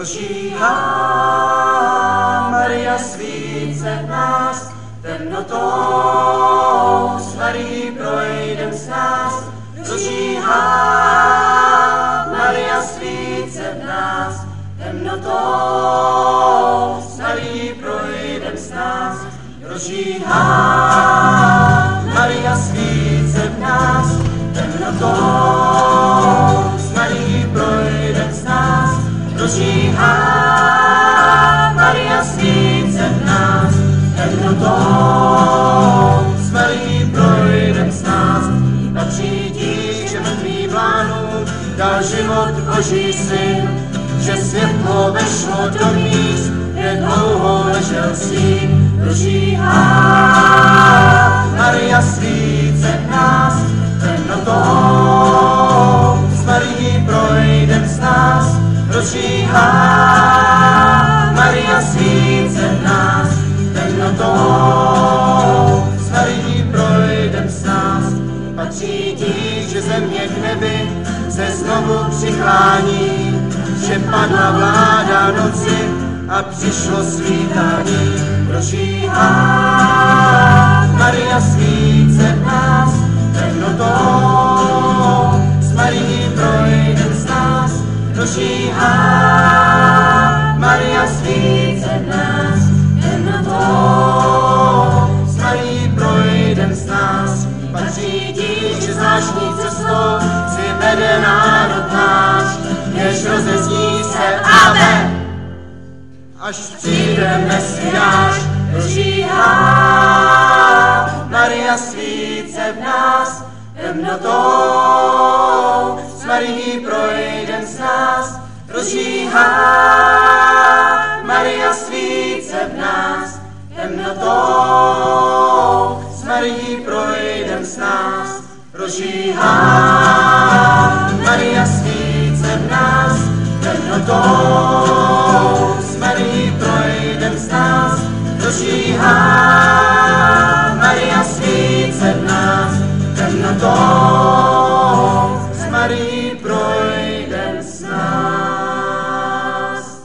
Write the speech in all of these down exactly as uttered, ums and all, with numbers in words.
prožíhá. Maria svíce v nás, temnotou s Marií projdem s nás, prožíhá. Maria svíce v nás, temnotou s Marií projdem s nás, prožíhá. Maria svíce v nás, temnotou s Marií projdem s nás, prožíhá. Maria svíce v nás, temnotou s Marií projdem s nás, patří ti, že mrtvý vlánu dal život Boží syn, že světlo vešlo do míst, kde dlouho ležel stín, prožíhá. Maria svíce v nás, temnotou s Marií projdem s nás, prožíhá. Maria svíce v nás, temnotou s Marií projdem s nás, patří ti, že země k nebi se znovu přiklání, že padla vláda noci a přišlo svítání, prožíhá. Maria svíce v nás, temnotou s Marií projdem s nás, prožíhá. Maria svíce v nás, temnotou s Marií projdem s nás, patří ti, že zvláštní cestou si vede národ náš, jež rozezní se Ave, až přijde Mesiáš, prožíhá. Maria svíce v nás, temnotou s Marií projdem s nás, prožíhá. Maria svíce v nás, temnotou s Marií projdem s nás, prožíhá. Maria svíce v nás, temnotou s Marií projdem s nás, prožíhá. Maria svíce v nás, temnotou s Marií projdem s nás.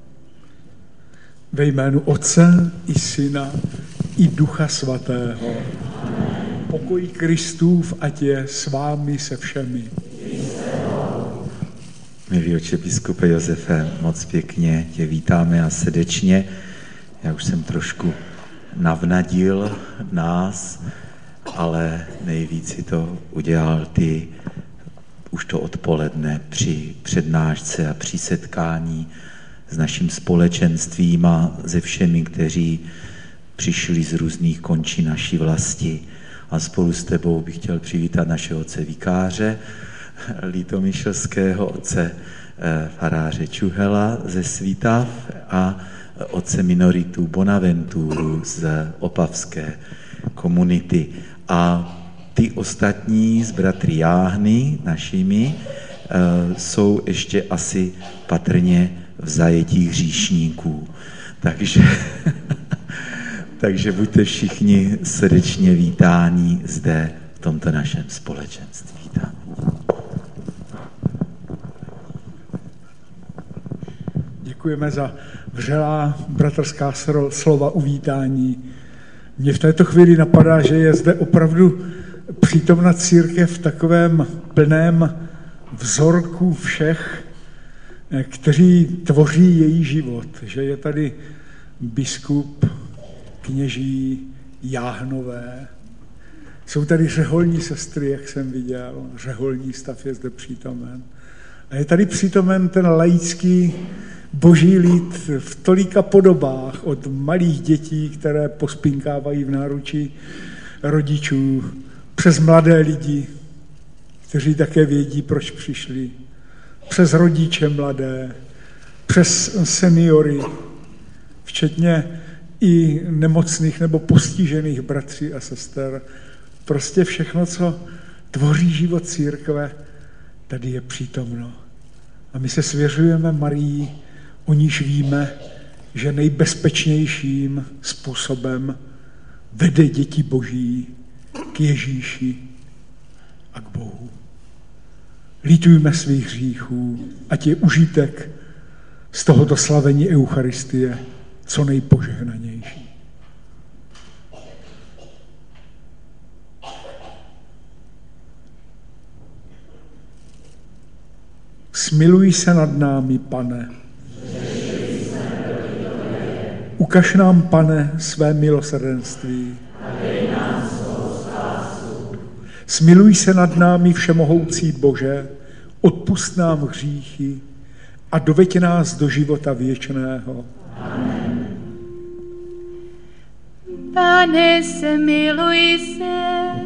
Ve jménu Otce i Syna i Ducha Svatého. Pokoj Kristův, ať je s vámi se všemi. Milý otče biskupe Josefe, moc pěkně tě vítáme a srdečně. Já už jsem trošku navnadil nás, ale nejvíc si to udělal ty už to odpoledne při přednášce a při setkání s naším společenstvím a se všemi, kteří přišli z různých končin naší vlasti. A spolu s tebou bych chtěl přivítat našeho otce vikáře Litomyšlského, otce faráře Čuhela ze Svitav a otce minoritu Bonaventuru z opavské komunity. A ty ostatní z bratry Jáhny našimi jsou ještě asi patrně v zajetí hříšníků. Takže, takže buďte všichni srdečně vítáni zde v tomto našem společenství. Vítám. Děkujeme za vřelá bratrská slova uvítání. Mně v této chvíli napadá, že je zde opravdu přítomna církev v takovém plném vzorku všech, kteří tvoří její život. Že je tady biskup, kněží, jáhnové. Jsou tady řeholní sestry, jak jsem viděl. Řeholní stav je zde přítomen. A je tady přítomen ten laický boží lid v tolika podobách, od malých dětí, které pospinkávají v náručí rodičů, přes mladé lidi, kteří také vědí, proč přišli, přes rodiče mladé, přes seniory, včetně i nemocných nebo postižených bratří a sester. Prostě všechno, co tvoří život církve, tady je přítomno. A my se svěřujeme Marii, o níž víme, že nejbezpečnějším způsobem vede děti Boží k Ježíši a k Bohu. Lítujme svých hříchů, ať je užitek z tohoto slavení Eucharistie co nejpožehnanější. Smiluj se nad námi, Pane. Ukaž nám, Pane, své milosrdenství. Smiluj se nad námi, všemohoucí Bože, odpusť nám hříchy a doveď nás do života věčného. Amen. Pane, smiluj se,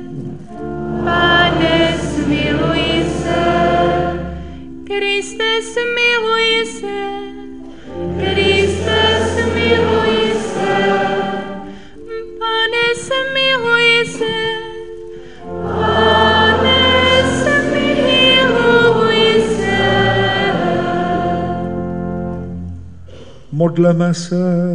Pane, smiluj se, Kriste, smiluj se, Kriste, smiluj se, Pane, smiluj se, Pane, smiluj se. Modleme se.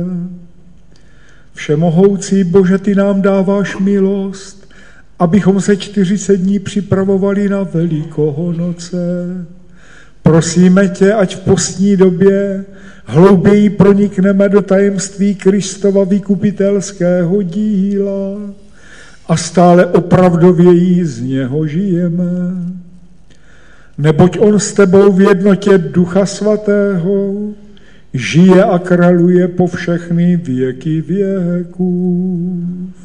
Všemohoucí Bože, ty nám dáváš milost, abychom se čtyřicet dní připravovali na Velikonoce. Prosíme tě, ať v postní době hlouběji pronikneme do tajemství Kristova vykupitelského díla a stále opravdověji z něho žijeme. Neboť on s tebou v jednotě Ducha Svatého žije a králuje po všechny věky věků.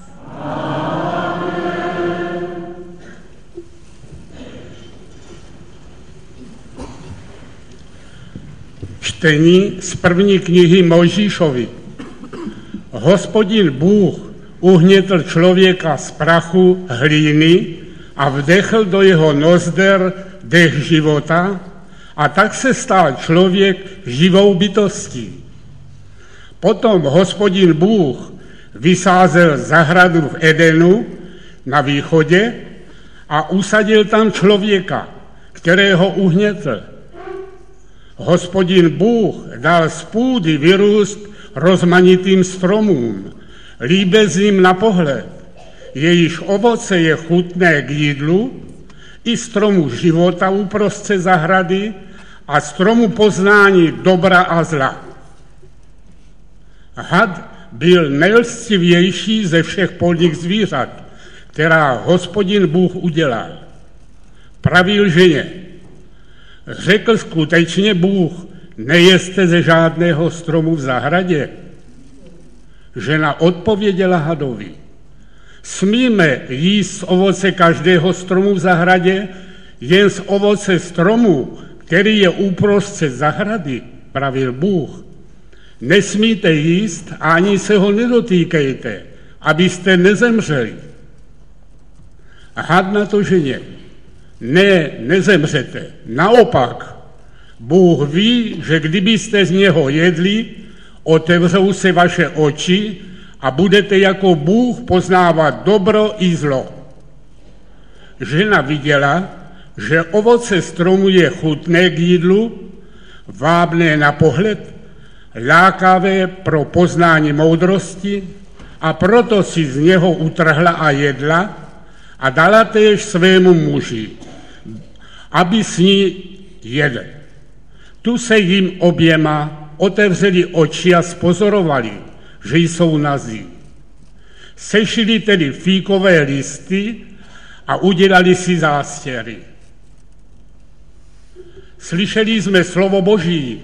Čtení z první knihy Mojžíšovi. Hospodin Bůh uhnětl člověka z prachu hlíny a vdechl do jeho nozder dech života, a tak se stal člověk živou bytostí. Potom Hospodin Bůh vysázel zahradu v Edenu na východě a usadil tam člověka, kterého uhnětl. Hospodin Bůh dal z půdy vyrůst rozmanitým stromům, líbezným na pohled, jejíž ovoce je chutné k jídlu, i stromu života uprostřed zahrady a stromu poznání dobra a zla. Had byl nejlstivější ze všech polních zvířat, která Hospodin Bůh udělal. Pravil ženě: řekl skutečně Bůh, nejeste ze žádného stromu v zahradě? Žena odpověděla hadovi: smíme jíst z ovoce každého stromu v zahradě, jen z ovoce stromu, který je uprostřed zahrady, pravil Bůh. Nesmíte jíst a ani se ho nedotýkejte, abyste nezemřeli. A had na to ženě: ne, nezemřete, naopak. Bůh ví, že kdybyste z něho jedli, otevřou se vaše oči a budete jako Bůh poznávat dobro i zlo. Žena viděla, že ovoce stromu je chutné k jídlu, vábné na pohled, lákavé pro poznání moudrosti, a proto si z něho utrhla a jedla a dala též svému muži, aby s ní jedl. Tu se jim oběma otevřeli oči a spozorovali, že jsou nazí. Sešili tedy fíkové listy a udělali si zástěry. Slyšeli jsme slovo Boží.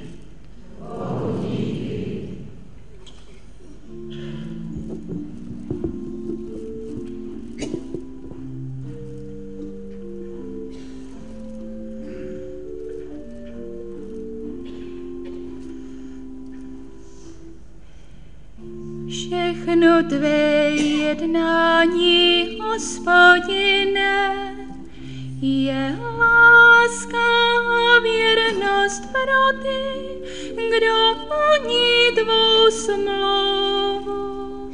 Všechno tvé jednání, Hospodine, je láska a věrnost pro ty, kdo plní tvou smlouvu.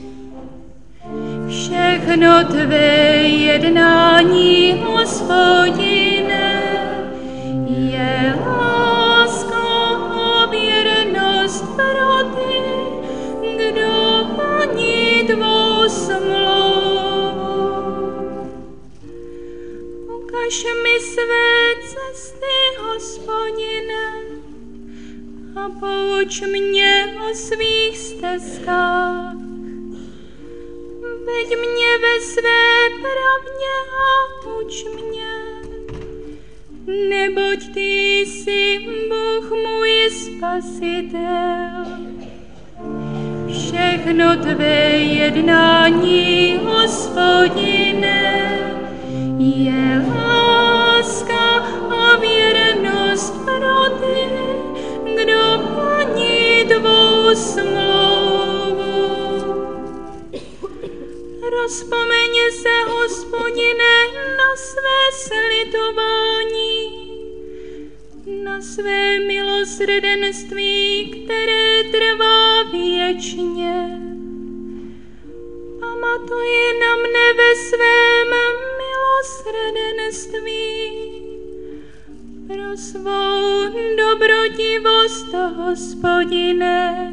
Všechno tvé jednání, Hospodine, je láska a věrnost pro ty, kdo plní tvou smlouvu. Ukaž mi své cesty, Hospodine, a pouč mě o svých stezkách. Veď mě ve své pravdě a uč mě, neboť ty jsi Bůh můj spasitel. Všechno tvé jednání, Hospodine, je láska a věrnost pro ty, kdo plní tvou smlouvu. Rozpomeň se, Hospodine, na své slitování, na své milosrdenství, které trvá věčně. Pamatuj na mne ve svém milosrdenství pro svou dobrotivost, Hospodine.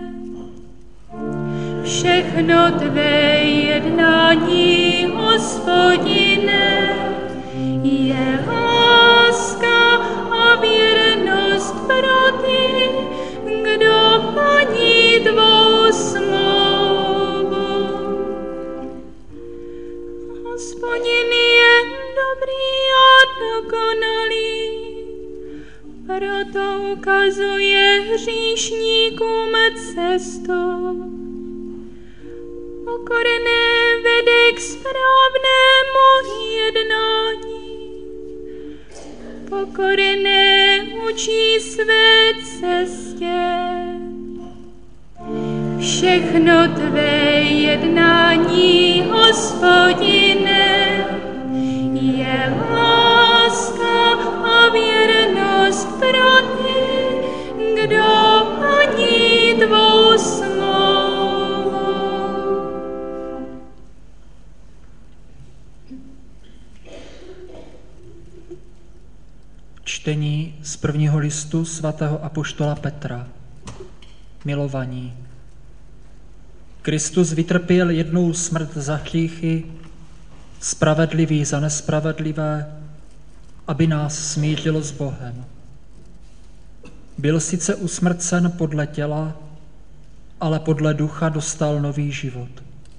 Všechno tvé jednání, Hospodine, je láska a věrnost pro ty, kdo plní tvou smlouvu. Hospodin je dobrý a dokonalý, proto ukazuje hříšníkům cestu. Pokorné vede k správnému jednání, pokorné učí své cestě. Všechno tvé jednání, Hospodine, je láska a věrnost pro ty, kdo plní tvou smlouvu. Čtení z prvního listu svatého apoštola Petra. Milovaní, Kristus vytrpěl jednou smrt za hříchy, spravedlivý za nespravedlivé, aby nás smířil s Bohem. Byl sice usmrcen podle těla, ale podle ducha dostal nový život.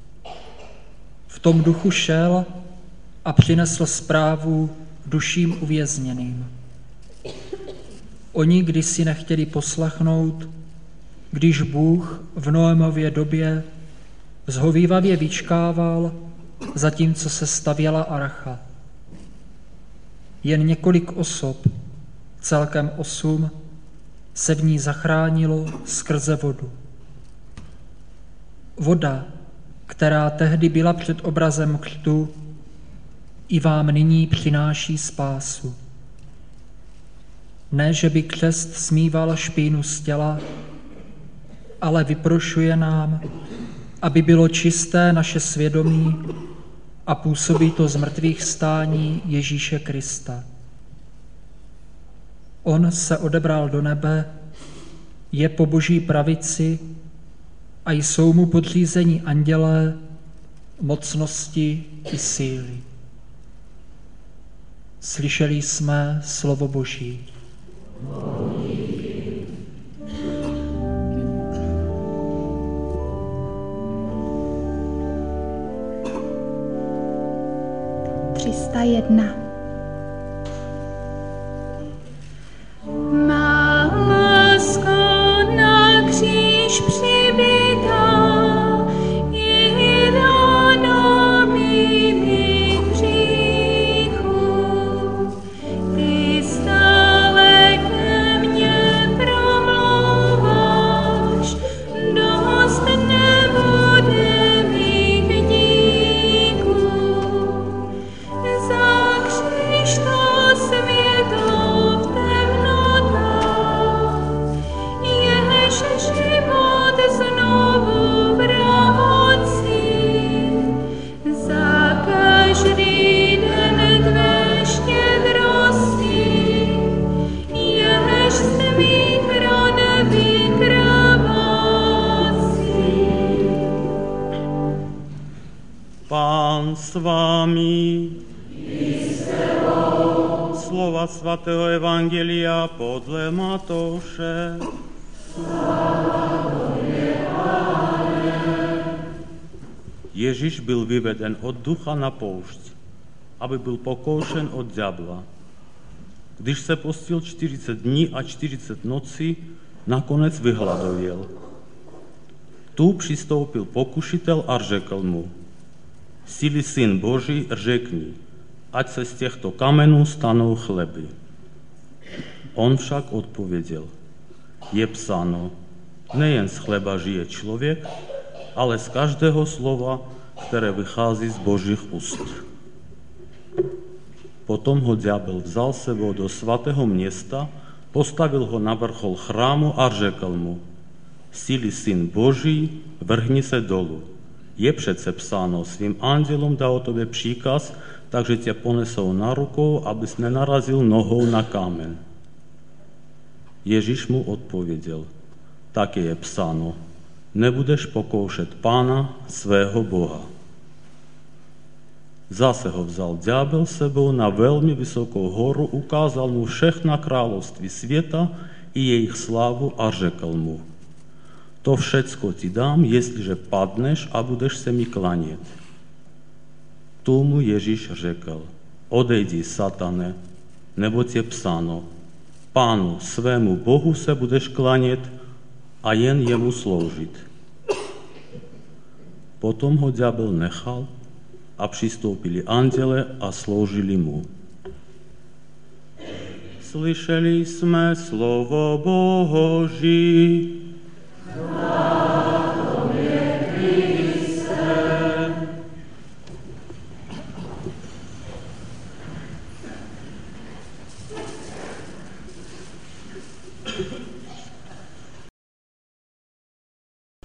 V tom duchu šel a přinesl zprávu duším uvězněným. Oni kdysi nechtěli poslechnout, když Bůh v Noémově době zhovívavě vyčkával, zatímco se stavěla archa. Jen několik osob, celkem osm, se v ní zachránilo skrze vodu. Voda, která tehdy byla před obrazem křtu, i vám nyní přináší spásu. Ne, že by křest smýval špínu z těla, ale vyprošuje nám, aby bylo čisté naše svědomí a působí to z mrtvých stání Ježíše Krista. On se odebral do nebe, je po Boží pravici a jsou mu podřízení andělé, mocnosti i síly. Slyšeli jsme slovo Boží. tři sta jedna. Má lásko na kříž přibitá, i ranami mých hříchů. Ty stále ke mně promlouváš, dost nebude mých díků. Za kříž to světlo v temnotách, jež život znovu vrací. Za každý den tvé štědrosti, jež z mých ran vykrvácí. Pán s vámi. Slova svatého Evangelia podle Matouše. Ježíš byl vyveden od ducha na poušť, aby byl pokoušen od ďábla. Když se postil čtyřicet dní a čtyřicet nocí, nakonec vyhladověl. Tu přistoupil pokušitel a řekl mu: Jsi-li syn Boží, řekni, ať se z těchto kamenů stanou chleby. On však odpověděl: Je psáno, nejen z chleba žije člověk, ale z každého slova, které vychází z Božích úst. Potom ho ďábel vzal sebou do svatého města, postavil ho na vrchol chrámu a řekl mu: Jsi-li syn Boží, vrhni se dolů. Je přece psáno, svým andělům dá o tobě příkaz, takže tě ponesou na rukou, abys nenarazil nohou na kámen. Ježíš mu odpověděl: Také je psáno, nebudeš pokoušet Pána svého Boha. Zase ho vzal ďábel sebou na velmi vysokou horu, ukázal mu všechna království světa i jejich slávu a řekl mu: To všecko ti dám, jestliže padneš a budeš se mi klanět. Tu mu Ježíš řekl: Odejdi, satane, neboť je psáno, Pánu svému Bohu se budeš klanět a jen jemu sloužit. Potom ho ďábel nechal a přistoupili anděle a sloužili mu. Slyšeli jsme slovo Boží.